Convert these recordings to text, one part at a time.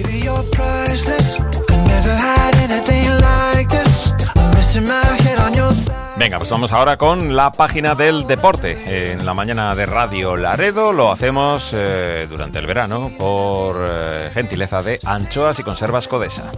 Venga, pues vamos ahora con la página del deporte. En la mañana de Radio Laredo lo hacemos durante el verano por gentileza de Anchoas y Conservas Codesa.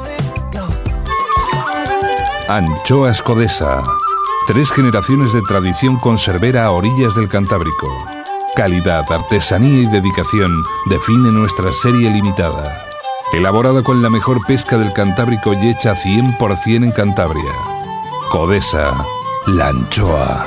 Anchoas Codesa. 3 generaciones de tradición conservera a orillas del Cantábrico. Calidad, artesanía y dedicación define nuestra serie limitada. Elaborada con la mejor pesca del Cantábrico y hecha 100% en Cantabria. Codesa, la anchoa.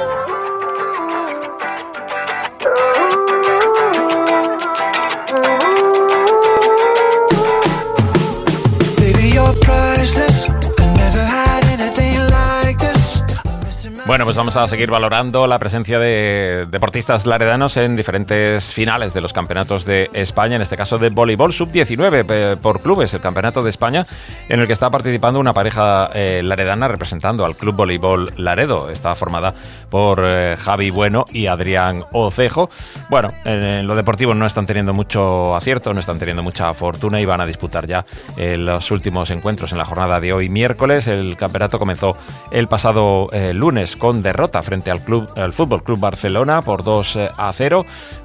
Bueno, pues vamos a seguir valorando la presencia de deportistas laredanos en diferentes finales de los campeonatos de España, en este caso de voleibol sub-19 por clubes, el campeonato de España en el que está participando una pareja laredana representando al Club Voleibol Laredo. Está formada por Javi Bueno y Adrián Ocejo. Bueno, en lo deportivo no están teniendo mucho acierto, no están teniendo mucha fortuna y van a disputar ya los últimos encuentros en la jornada de hoy miércoles. El campeonato comenzó el pasado lunes con derrota frente al Fútbol Club Barcelona por 2-0.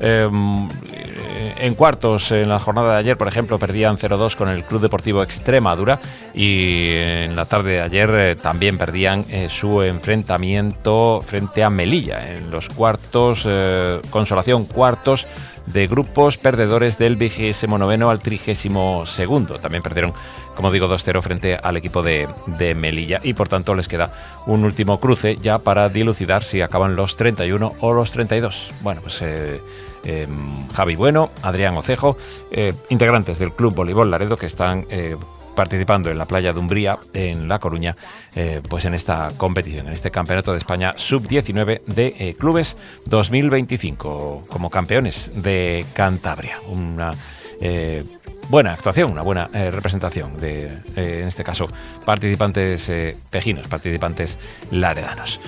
En cuartos, en la jornada de ayer, por ejemplo, perdían 0-2 con el Club Deportivo Extremadura y en la tarde de ayer también perdían su enfrentamiento frente a Melilla. En los cuartos, consolación, cuartos de grupos, perdedores del 29º al 32º. También perdieron, como digo, 2-0 frente al equipo de Melilla y por tanto les queda un último cruce ya para dilucidar si acaban los 31 o los 32. Bueno, pues Javi Bueno, Adrián Ocejo, integrantes del Club Voleibol Laredo que están participando en la playa de Umbría, en La Coruña, pues en esta competición, en este Campeonato de España Sub-19 de Clubes 2025, como campeones de Cantabria. Una buena actuación, una buena representación de, en este caso, participantes tejinos, participantes laredanos.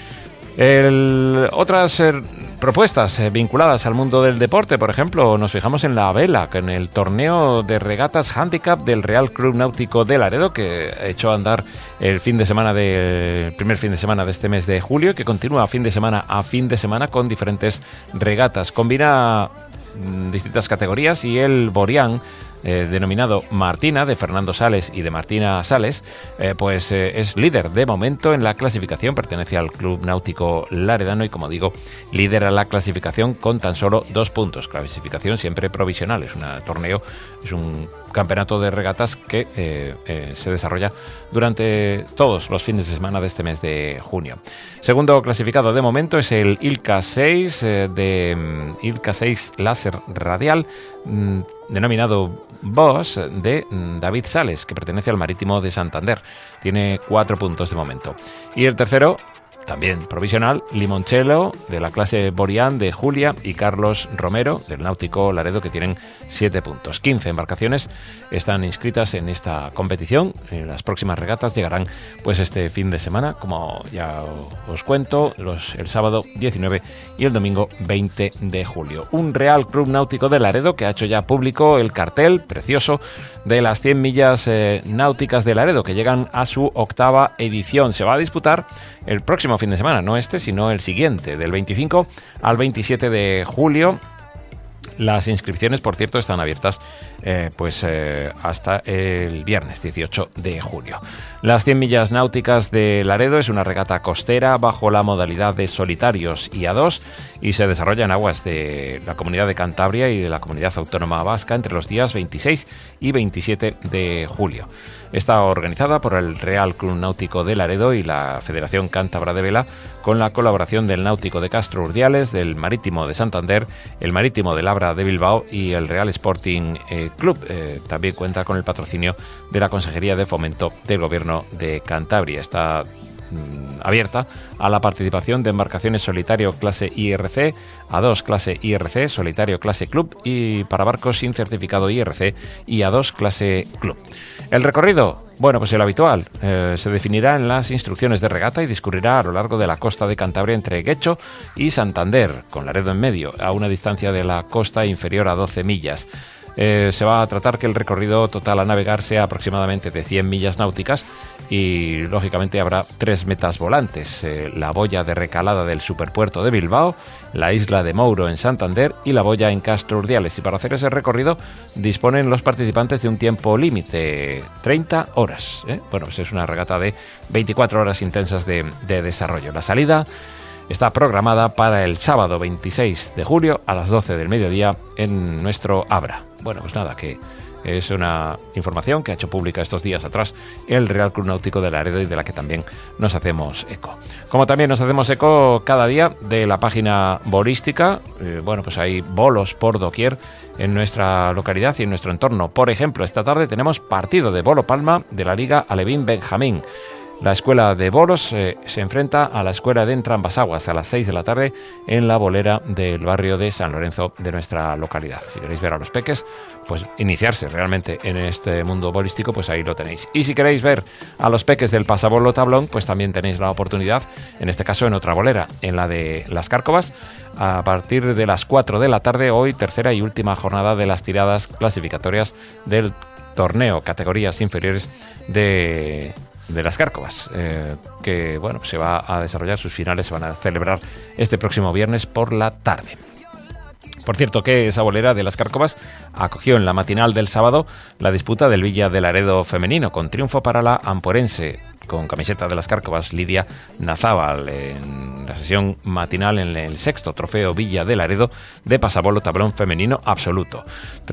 Otras propuestas vinculadas al mundo del deporte, por ejemplo, nos fijamos en la vela, en el torneo de regatas handicap del Real Club Náutico de Laredo, que echó a andar el primer fin de semana de este mes de julio y que continúa fin de semana con diferentes regatas. Combina distintas categorías y el Borián, denominado Martina, de Fernando Sales y de Martina Sales, es líder de momento en la clasificación, pertenece al Club Náutico Laredano y, como digo, lidera la clasificación con tan solo 2 puntos. Clasificación siempre provisional, es un torneo, es un campeonato de regatas que se desarrolla durante todos los fines de semana de este mes de junio. Segundo clasificado de momento es el Ilka 6 Ilka 6 láser radial, denominado Boss, de David Sales, que pertenece al Marítimo de Santander. Tiene 4 puntos de momento. Y el tercero, también provisional, Limoncello, de la clase Borián, de Julia, y Carlos Romero, del Náutico Laredo, que tienen 7 puntos. 15 embarcaciones están inscritas en esta competición. Las próximas regatas llegarán pues este fin de semana, como ya os cuento, el sábado 19 y el domingo 20 de julio. Un Real Club Náutico de Laredo que ha hecho ya público el cartel precioso de las 100 millas náuticas de Laredo, que llegan a su 8ª edición. Se va a disputar el próximo fin de semana, no este, sino el siguiente, del 25 al 27 de julio. Las inscripciones, por cierto, están abiertas hasta el viernes 18 de julio. Las 100 millas náuticas de Laredo es una regata costera bajo la modalidad de solitarios y a 2 y se desarrolla en aguas de la Comunidad de Cantabria y de la Comunidad Autónoma Vasca entre los días 26 y 27 de julio. Está organizada por el Real Club Náutico de Laredo y la Federación Cántabra de Vela, con la colaboración del Náutico de Castro Urdiales, del Marítimo de Santander, el Marítimo de Labra de Bilbao y el Real Sporting Club. También cuenta con el patrocinio de la Consejería de Fomento del Gobierno de Cantabria. Está abierta a la participación de embarcaciones solitario clase IRC, A2 clase IRC, solitario clase Club y para barcos sin certificado IRC y A2 clase Club. El recorrido, bueno, pues el habitual, se definirá en las instrucciones de regata y discurrirá a lo largo de la costa de Cantabria entre Guecho y Santander, con Laredo en medio, a una distancia de la costa inferior a 12 millas. Se va a tratar que el recorrido total a navegar sea aproximadamente de 100 millas náuticas y, lógicamente, habrá 3 metas volantes: la boya de recalada del superpuerto de Bilbao, la isla de Mouro en Santander y la boya en Castro Urdiales. Y para hacer ese recorrido disponen los participantes de un tiempo límite, 30 horas. Bueno, pues es una regata de 24 horas intensas de desarrollo. La salida está programada para el sábado 26 de julio a las 12 del mediodía en nuestro Abra. Bueno, pues nada, que es una información que ha hecho pública estos días atrás el Real Club Náutico de Laredo y de la que también nos hacemos eco. Como también nos hacemos eco cada día de la página bolística. Bueno, pues hay bolos por doquier en nuestra localidad y en nuestro entorno. Por ejemplo, esta tarde tenemos partido de Bolo Palma de la Liga Alevín Benjamín. La escuela de bolos se enfrenta a la escuela de Entrambasaguas a las 6 de la tarde en la bolera del barrio de San Lorenzo de nuestra localidad. Si queréis ver a los peques, pues iniciarse realmente en este mundo bolístico, pues ahí lo tenéis. Y si queréis ver a los peques del Pasabolo Tablón, pues también tenéis la oportunidad, en este caso en otra bolera, en la de Las Cárcovas, a partir de las 4 de la tarde, hoy tercera y última jornada de las tiradas clasificatorias del torneo categorías inferiores de Las Cárcovas, que bueno, se va a desarrollar, sus finales se van a celebrar este próximo viernes por la tarde. Por cierto, que esa bolera de Las Cárcovas acogió en la matinal del sábado la disputa del Villa de Laredo femenino, con triunfo para la amporense, con camiseta de Las Cárcovas, Lidia Nazábal, en la sesión matinal en el 6º trofeo Villa de Laredo de pasabolo tablón femenino absoluto.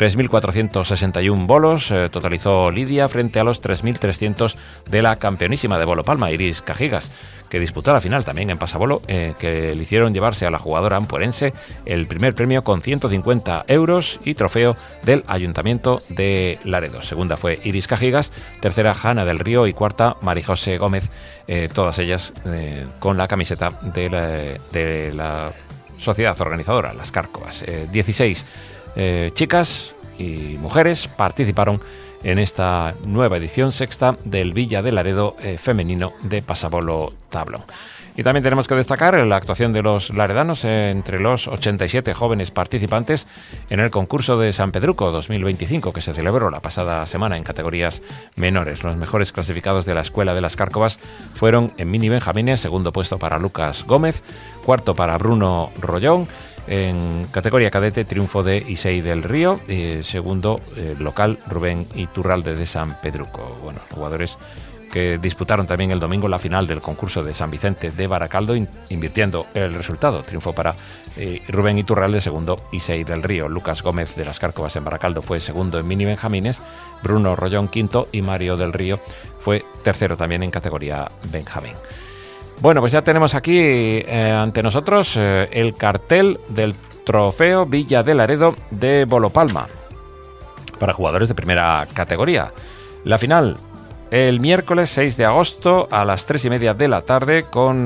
3.461 bolos totalizó Lidia frente a los 3.300 de la campeonísima de Bolo Palma, Iris Cajigas, que disputó la final también en pasabolo, que le hicieron llevarse a la jugadora ampuerense el primer premio con 150 euros y trofeo del Ayuntamiento de Laredo. Segunda fue Iris Cajigas, tercera Jana del Río y cuarta Marijose Gómez, todas ellas con la camiseta de la sociedad organizadora, Las Cárcovas. 16 chicas y mujeres participaron en esta nueva edición sexta del Villa de Laredo femenino de pasabolo tablón. Y también tenemos que destacar la actuación de los laredanos entre los 87 jóvenes participantes en el concurso de San Pedruco 2025, que se celebró la pasada semana en categorías menores. Los mejores clasificados de la Escuela de Las Cárcovas fueron en mini benjamines: segundo puesto para Lucas Gómez, cuarto para Bruno Rollón. En categoría cadete, triunfo de Isei del Río, segundo local Rubén Iturralde de San Pedruco. Bueno, jugadores que disputaron también el domingo la final del concurso de San Vicente de Baracaldo, invirtiendo el resultado. Triunfo para Rubén Iturralde, segundo Isei del Río. Lucas Gómez de Las Cárcovas en Baracaldo fue segundo en mini benjamines, Bruno Rollón quinto y Mario del Río fue tercero también en categoría benjamín. Bueno, pues ya tenemos aquí ante nosotros el cartel del trofeo Villa de Laredo de Bolo Palma para jugadores de primera categoría. La final el miércoles 6 de agosto a las 3:30 de la tarde con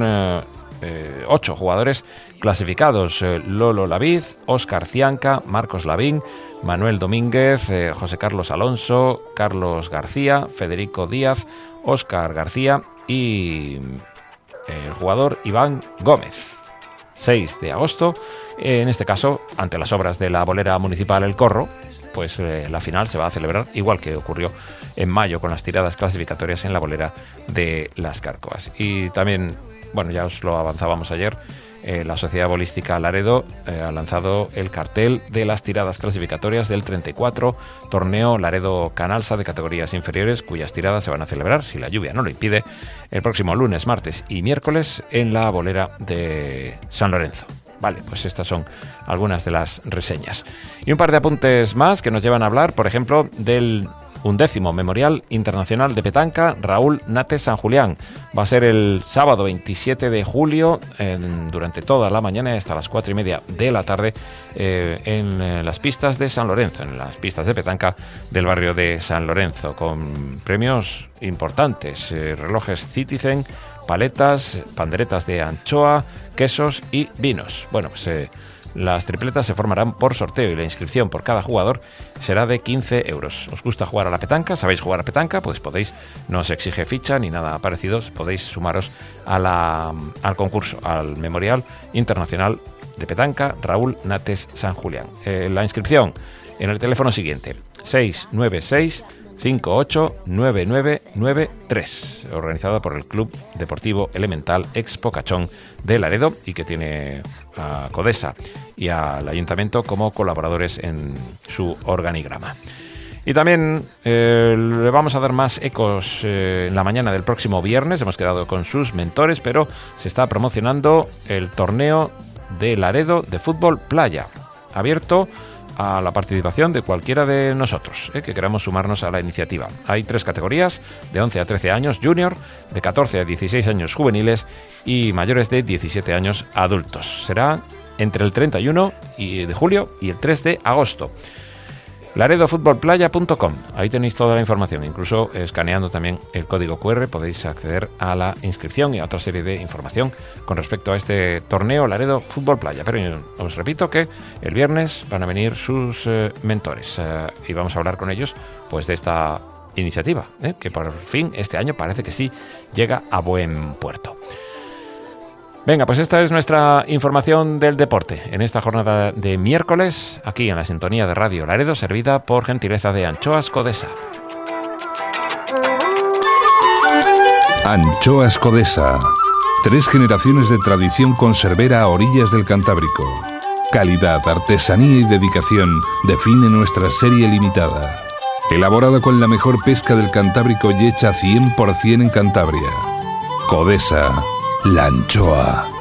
8 jugadores clasificados: Lolo Lavid, Óscar Cianca, Marcos Lavín, Manuel Domínguez, José Carlos Alonso, Carlos García, Federico Díaz, Óscar García y el jugador Iván Gómez. 6 de agosto, en este caso, ante las obras de la bolera municipal El Corro, pues la final se va a celebrar igual que ocurrió en mayo con las tiradas clasificatorias en la bolera de Las Cárcovas. Y también, bueno, ya os lo avanzábamos ayer, la Sociedad Bolística Laredo ha lanzado el cartel de las tiradas clasificatorias del 34 torneo Laredo Canalsa de categorías inferiores, cuyas tiradas se van a celebrar, si la lluvia no lo impide, el próximo lunes, martes y miércoles en la bolera de San Lorenzo. Vale, pues estas son algunas de las reseñas. Y un par de apuntes más que nos llevan a hablar, por ejemplo, del 11º Memorial Internacional de Petanca Raúl Nates San Julián. Va a ser el sábado 27 de julio durante toda la mañana hasta las 4:30 de la tarde en las pistas de San Lorenzo, en las pistas de petanca del barrio de San Lorenzo, con premios importantes: relojes Citizen, paletas, panderetas de anchoa, quesos y vinos. Bueno, pues las tripletas se formarán por sorteo y la inscripción por cada jugador será de 15 euros. ¿Os gusta jugar a la petanca? ¿Sabéis jugar a petanca? Pues podéis, no os exige ficha ni nada parecido, podéis sumaros al concurso, al Memorial Internacional de Petanca Raúl Nates San Julián. La inscripción en el teléfono siguiente: 696 589993, organizada por el Club Deportivo Elemental Expo Cachón de Laredo, y que tiene a Codesa y al Ayuntamiento como colaboradores en su organigrama. Y también le vamos a dar más ecos en la mañana del próximo viernes. Hemos quedado con sus mentores, pero se está promocionando el torneo de Laredo de fútbol playa, abierto a la participación de cualquiera de nosotros que queramos sumarnos a la iniciativa. Hay 3 categorías: de 11 a 13 años junior, de 14 a 16 años juveniles y mayores de 17 años adultos. Será entre el 31 de julio y el 3 de agosto. LaredoFutbolPlaya.com, ahí tenéis toda la información, incluso escaneando también el código QR podéis acceder a la inscripción y a otra serie de información con respecto a este torneo Laredo Fútbol Playa. Pero os repito que el viernes van a venir sus mentores y vamos a hablar con ellos pues de esta iniciativa, que por fin este año parece que sí llega a buen puerto. Venga, pues esta es nuestra información del deporte en esta jornada de miércoles, aquí en la sintonía de Radio Laredo, servida por gentileza de Anchoas Codesa. Anchoas Codesa. 3 generaciones de tradición conservera a orillas del Cantábrico. Calidad, artesanía y dedicación define nuestra serie limitada. Elaborada con la mejor pesca del Cantábrico y hecha 100% en Cantabria. Codesa. La anchoa.